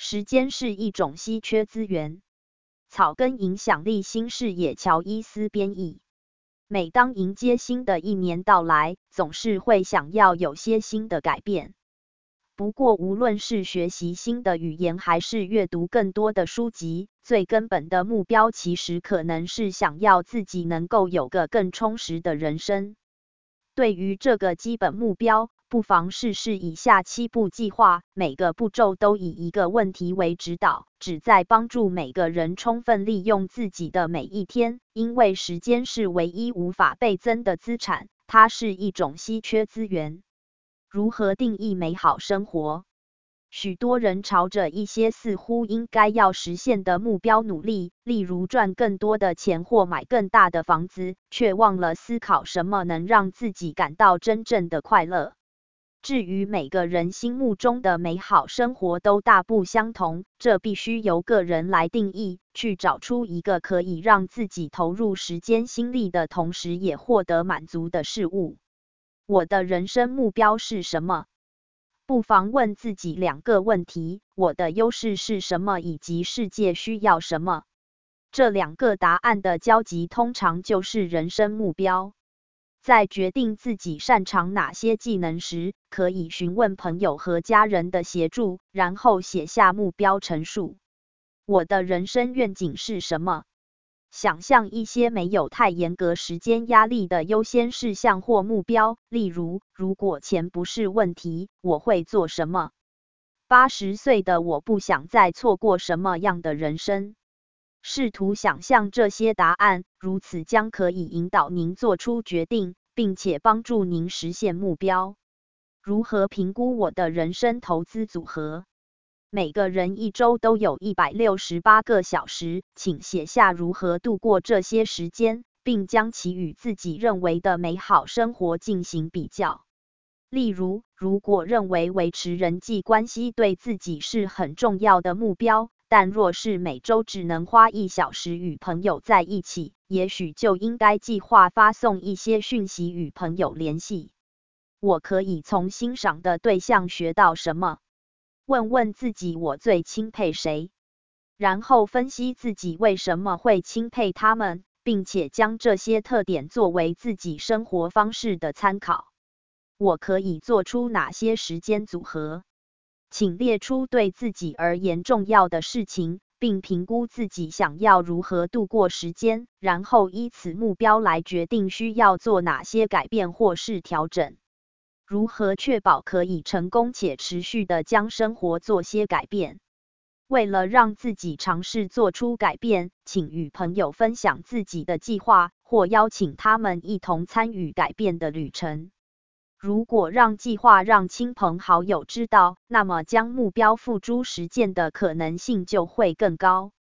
时间是一种稀缺资源。草根影响力新视野乔伊斯编译。每当迎接新的一年到来，总是会想要有些新的改变。不过无论是学习新的语言还是阅读更多的书籍，最根本的目标其实可能是想要自己能够有个更充实的人生。对于这个基本目标，不妨试试以下7步计划，每个步骤都以一个问题为指导，旨在帮助每个人充分利用自己的每一天，因为时间是唯一无法倍增的资产，它是一种稀缺资源。如何定义美好生活？许多人朝着一些似乎应该要实现的目标努力，例如赚更多的钱或买更大的房子，却忘了思考什么能让自己感到真正的快乐。至于每个人心目中的美好生活都大不相同，这必须由个人来定义，去找出一个可以让自己投入时间心力的同时也获得满足的事物。我的人生目标是什么？不妨问自己2个问题：我的优势是什么，以及世界需要什么？这2个答案的交集通常就是人生目标。在决定自己擅长哪些技能时，可以询问朋友和家人的协助，然后写下目标陈述。我的人生愿景是什么？想象一些没有太严格时间压力的优先事项或目标，例如，如果钱不是问题，我会做什么？80岁的我不想再错过什么样的人生？试图想象这些答案，如此将可以引导您做出决定，并且帮助您实现目标。如何评估我的人生投资组合？每个人一周都有168个小时，请写下如何度过这些时间，并将其与自己认为的美好生活进行比较。例如，如果认为维持人际关系对自己是很重要的目标，但若是每周只能花1小时与朋友在一起，也许就应该计划发送一些讯息与朋友联系。我可以从欣赏的对象学到什么？问问自己我最钦佩谁，然后分析自己为什么会钦佩他们，并且将这些特点作为自己生活方式的参考。我可以做出哪些时间组合？请列出对自己而言重要的事情，并评估自己想要如何度过时间，然后依此目标来决定需要做哪些改变或是调整。如何确保可以成功且持续地将生活做些改变？为了让自己尝试做出改变，请与朋友分享自己的计划，或邀请他们一同参与改变的旅程。如果让计划让亲朋好友知道，那么将目标付诸实践的可能性就会更高。